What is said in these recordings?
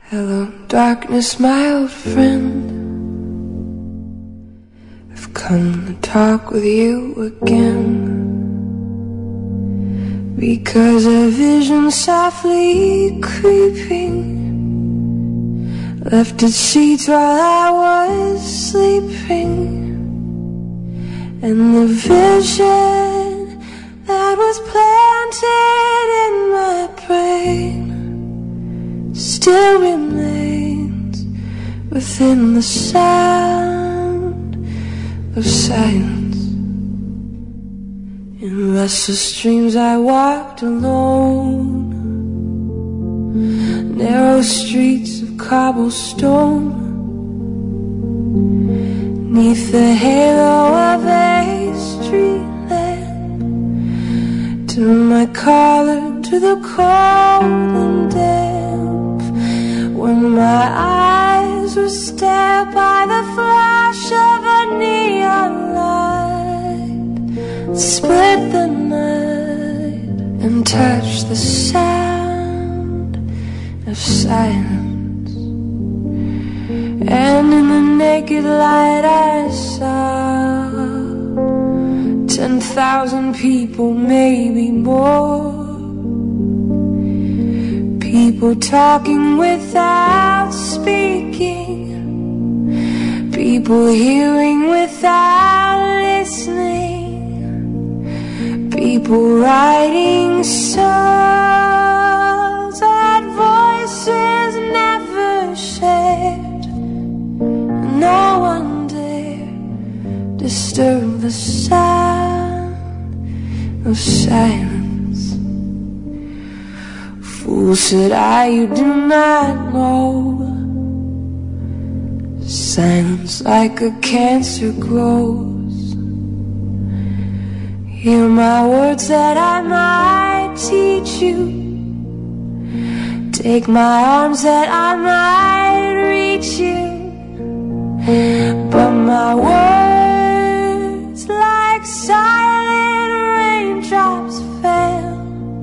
Hello, darkness, my old friend. I've come to talk with you again, because a vision softly creeping left its seeds while I was sleeping. And the vision that was planted in my brain still remains within the sound of silence. In restless dreams I walked alone, narrow streets of cobblestone, 'neath the halo of a street lamp, turned my collar to the cold and damp. When my eyes were stared by the flash of a neon light, split the night and touched the sound of silence. And in the naked light I saw 10,000 people, maybe more. People talking without speaking, people hearing without listening, people writing songs that voices never shared. No one dare disturb the sound of silence. Fool, said I, you do not know. Silence like a cancer grows. Hear my words that I might teach you. Take my arms that I might reach you. But my words like silent raindrops fell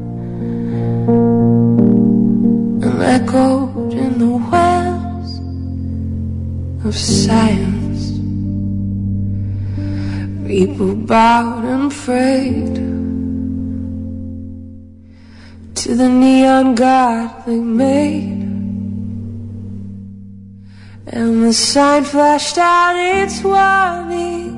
and echoed in the wells of silence. People bowed and prayed to the neon god they made, and the sign flashed out its warning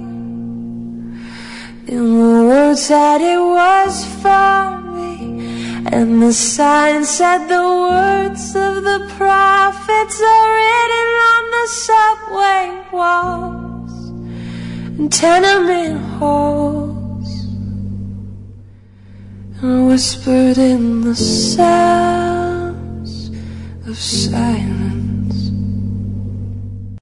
in the words that it was for me. And the sign said the words of the prophets are written on the subway walls and tenement halls, and whispered in the sounds of silence.